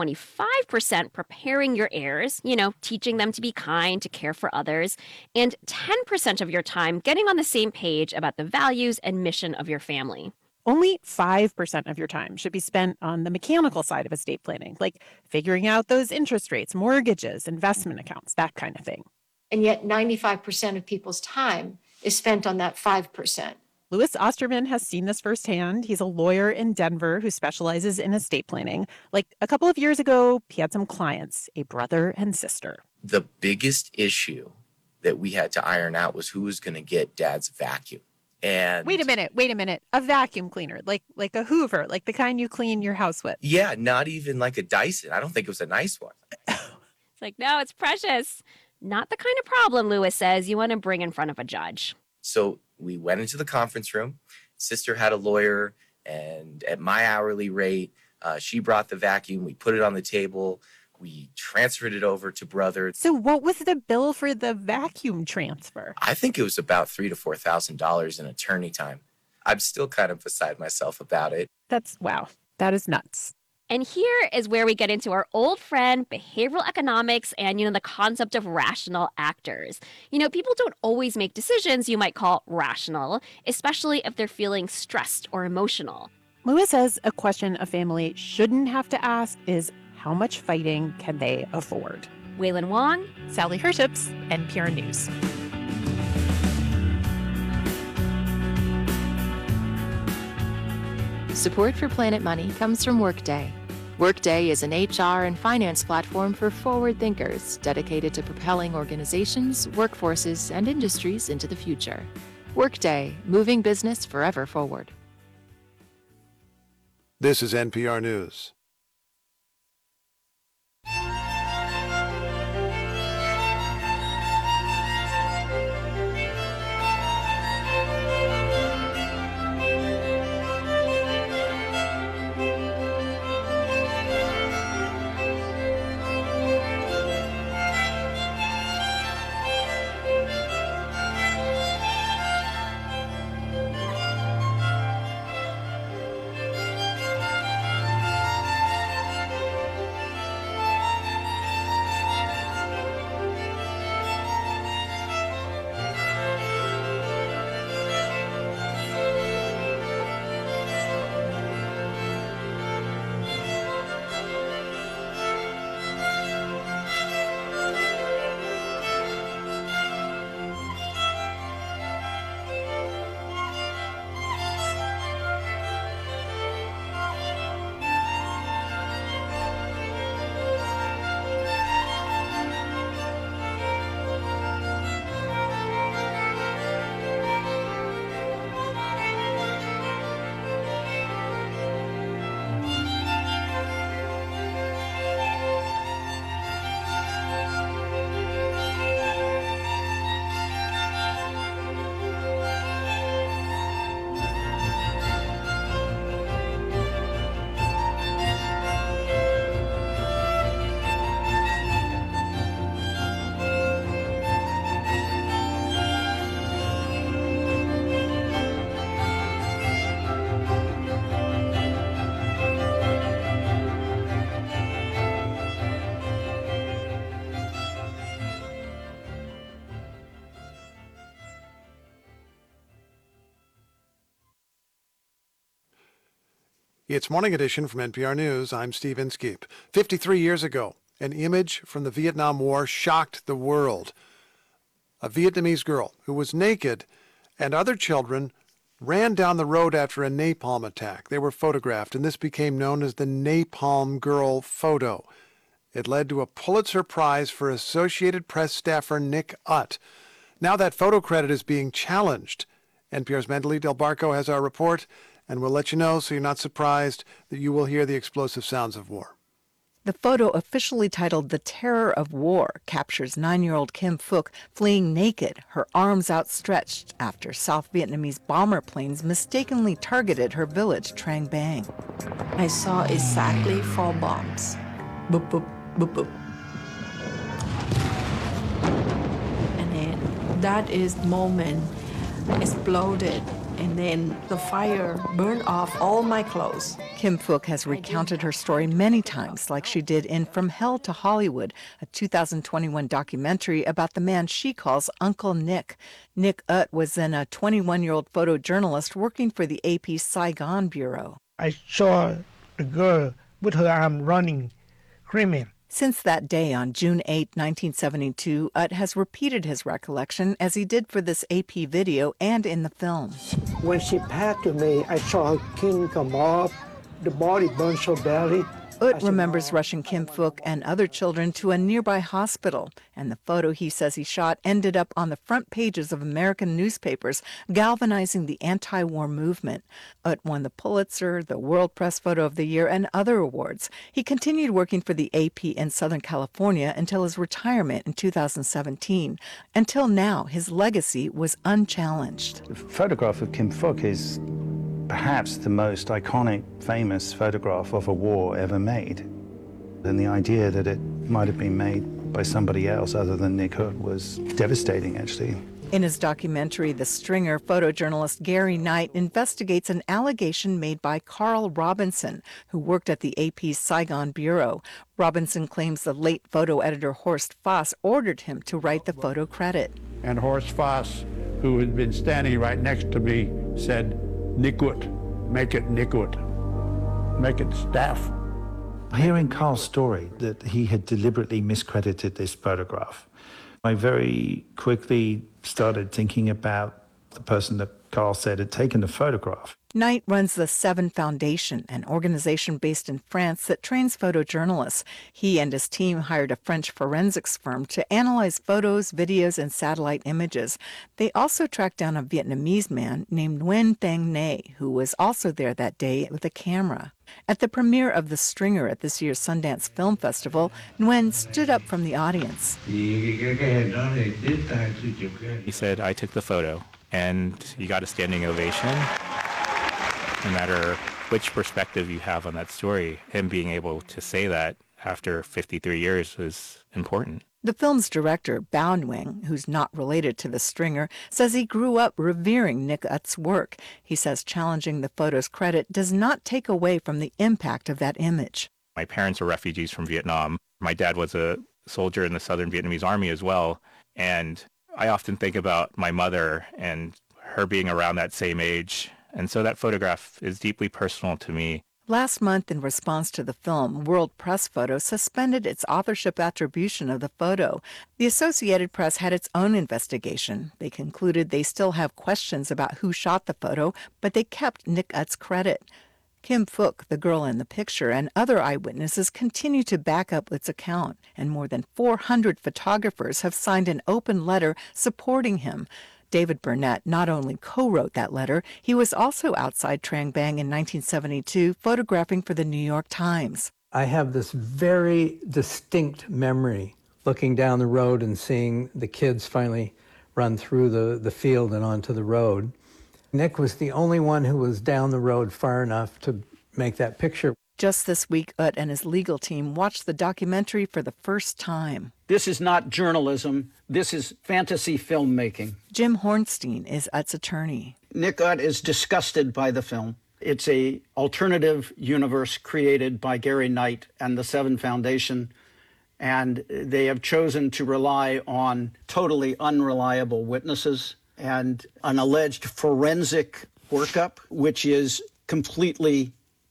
25% preparing your heirs, teaching them to be kind, to care for others, and 10% of your time getting on the same page about the values and mission of your family. Only 5% of your time should be spent on the mechanical side of estate planning, like figuring out those interest rates, mortgages, investment accounts, that kind of thing. And yet 95% of people's time is spent on that 5%. Louis Osterman has seen this firsthand. He's a lawyer in Denver who specializes in estate planning. Like a couple of years ago, he had some clients, a brother and sister. The biggest issue that we had to iron out was who was going to get Dad's vacuum. And Wait a minute. A vacuum cleaner, like a Hoover, like the kind you clean your house with. yeah, not even like a Dyson. I don't think it was a nice one. It's like, no, it's precious. Not the kind of problem, Lewis says, you want to bring in front of a judge. So we went into the conference room. Sister had a lawyer, and at my hourly rate, she brought the vacuum. We put it on the table. We transferred it over to brother. So what was the bill for the vacuum transfer? I think it was about $3,000 to $4,000 in attorney time. I'm still kind of beside myself about it. Wow. That is nuts. And here is where we get into our old friend, behavioral economics, and, the concept of rational actors. People don't always make decisions you might call rational, especially if they're feeling stressed or emotional. Lewis says a question a family shouldn't have to ask is, how much fighting can they afford? Waylon Wong, Sally Herships, NPR News. Support for Planet Money comes from Workday. Workday is an HR and finance platform for forward thinkers dedicated to propelling organizations, workforces, and industries into the future. Workday, moving business forever forward. This is NPR News. It's Morning Edition from NPR News. I'm Steve Inskeep. 53 years ago, an image from the Vietnam War shocked the world. A Vietnamese girl who was naked and other children ran down the road after a napalm attack. They were photographed, and this became known as the Napalm Girl photo. It led to a Pulitzer Prize for Associated Press staffer Nick Ut. Now that photo credit is being challenged. NPR's Mandalee Del Barco has our report, and we'll let you know so you're not surprised that you will hear the explosive sounds of war. The photo, officially titled The Terror of War, captures 9-year-old Kim Phuc fleeing naked, her arms outstretched after South Vietnamese bomber planes mistakenly targeted her village, Trang Bang. I saw exactly 4 bombs. Boop, boop, boop, boop. And then that is the moment exploded, and then the fire burned off all my clothes. Kim Phuc has recounted her story many times, like she did in From Hell to Hollywood, a 2021 documentary about the man she calls Uncle Nick. Nick Ut was then a 21-year-old photojournalist working for the AP Saigon Bureau. I saw the girl with her arm running, screaming. Since that day on June 8, 1972, Ut has repeated his recollection as he did for this AP video and in the film. When she passed to me, I saw her skin come off. The body burned so badly. Ut remembers rushing Kim Phuc and other children to a nearby hospital, and the photo he says he shot ended up on the front pages of American newspapers, galvanizing the anti-war movement. Ut won the Pulitzer, the World Press Photo of the Year, and other awards. He continued working for the AP in Southern California until his retirement in 2017. Until now, his legacy was unchallenged. The photograph of Kim Phuc is perhaps the most iconic, famous photograph of a war ever made. And the idea that it might have been made by somebody else other than Nick Ut was devastating, actually. In his documentary, The Stringer, photojournalist Gary Knight investigates an allegation made by Carl Robinson, who worked at the AP's Saigon Bureau. Robinson claims the late photo editor Horst Foss ordered him to write the photo credit. And Horst Foss, who had been standing right next to me, said, Nick Ut, make it Nick Ut, make it staff. Hearing Carl's story that he had deliberately miscredited this photograph, I very quickly started thinking about the person that Carl said had taken the photograph. Knight runs the Seven Foundation, an organization based in France that trains photojournalists. He and his team hired a French forensics firm to analyze photos, videos, and satellite images. They also tracked down a Vietnamese man named Nguyen Thanh Nay, who was also there that day with a camera. At the premiere of The Stringer at this year's Sundance Film Festival, Nguyen stood up from the audience. He said, I took the photo, and he got a standing ovation. No matter which perspective you have on that story, him being able to say that after 53 years was important. The film's director, Bao Nguyen, who's not related to The Stringer, says he grew up revering Nick Ut's work. He says challenging the photo's credit does not take away from the impact of that image. My parents were refugees from Vietnam. My dad was a soldier in the Southern Vietnamese Army as well. And I often think about my mother and her being around that same age. And so that photograph is deeply personal to me. Last month, in response to the film, World Press Photo suspended its authorship attribution of the photo. The Associated Press had its own investigation. They concluded they still have questions about who shot the photo, but they kept Nick Ut's credit. Kim Phuc, the girl in the picture, and other eyewitnesses continue to back up its account, and more than 400 photographers have signed an open letter supporting him. David Burnett not only co-wrote that letter, he was also outside Trang Bang in 1972, photographing for the New York Times. I have this very distinct memory looking down the road and seeing the kids finally run through the field and onto the road. Nick was the only one who was down the road far enough to make that picture. Just this week, Ut and his legal team watched the documentary for the first time. This is not journalism. This is fantasy filmmaking. Jim Hornstein is Ut's attorney. Nick Ut is disgusted by the film. It's a alternative universe created by Gary Knight and the Seven Foundation, and they have chosen to rely on totally unreliable witnesses and an alleged forensic workup, which is completely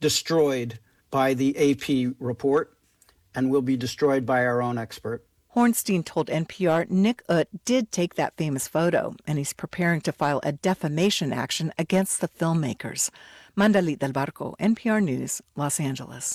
destroyed by the AP report and will be destroyed by our own expert. Hornstein told NPR Nick Ut did take that famous photo, and he's preparing to file a defamation action against the filmmakers. Mandalit Del Barco, NPR News, Los Angeles.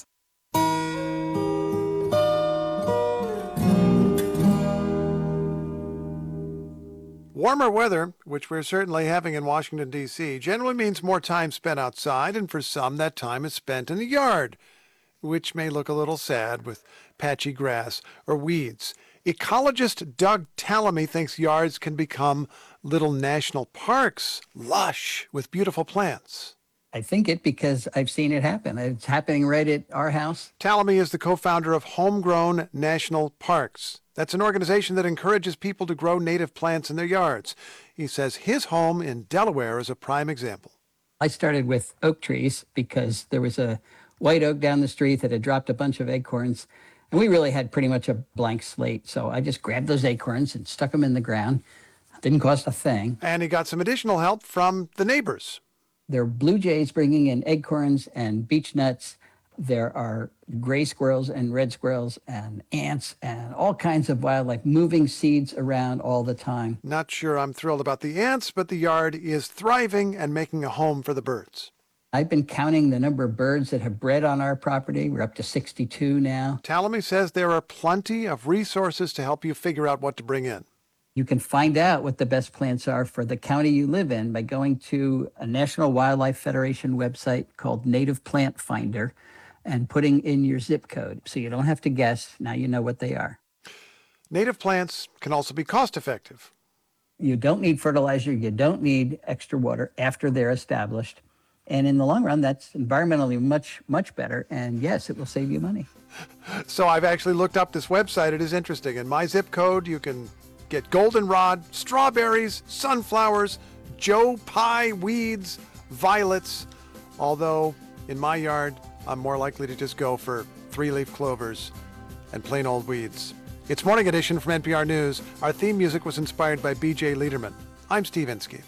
Warmer weather, which we're certainly having in Washington, D.C., generally means more time spent outside, and for some, that time is spent in the yard, which may look a little sad with patchy grass or weeds. Ecologist Doug Tallamy thinks yards can become little national parks, lush with beautiful plants. I think it because I've seen it happen. It's happening right at our house. Tallamy is the co-founder of Homegrown National Parks. That's an organization that encourages people to grow native plants in their yards. He says his home in Delaware is a prime example. I started with oak trees because there was a white oak down the street that had dropped a bunch of acorns, and we really had pretty much a blank slate. So I just grabbed those acorns and stuck them in the ground. Didn't cost a thing. And he got some additional help from the neighbors. There are blue jays bringing in acorns and beech nuts. There are gray squirrels and red squirrels and ants and all kinds of wildlife moving seeds around all the time. Not sure I'm thrilled about the ants, but the yard is thriving and making a home for the birds. I've been counting the number of birds that have bred on our property. We're up to 62 now. Tallamy says there are plenty of resources to help you figure out what to bring in. You can find out what the best plants are for the county you live in by going to a National Wildlife Federation website called Native Plant Finder and putting in your zip code. So you don't have to guess. Now you know what they are. Native plants can also be cost-effective. You don't need fertilizer. You don't need extra water after they're established. And in the long run, that's environmentally much, much better. And yes, it will save you money. So I've actually looked up this website. It is interesting. In my zip code, you can get goldenrod, strawberries, sunflowers, Joe Pye weeds, violets. Although in my yard, I'm more likely to just go for 3-leaf clovers and plain old weeds. It's Morning Edition from NPR News. Our theme music was inspired by B.J. Liederman. I'm Steve Inskeep.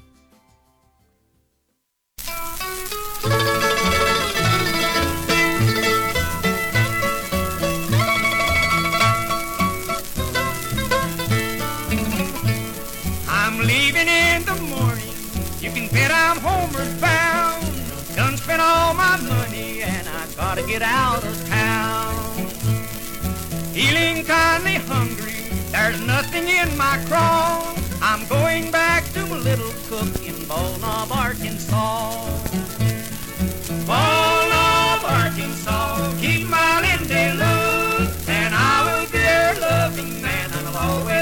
I'm leaving in the morning. You can bet I'm homeward bound. Done spent all my money and I gotta get out of town. Feeling kindly hungry, there's nothing in my craw. I'm going back to my little cook in Ball Knob, Arkansas. Ball Knob, Arkansas, keep my Lindy love, and I will be her loving man, and I'll always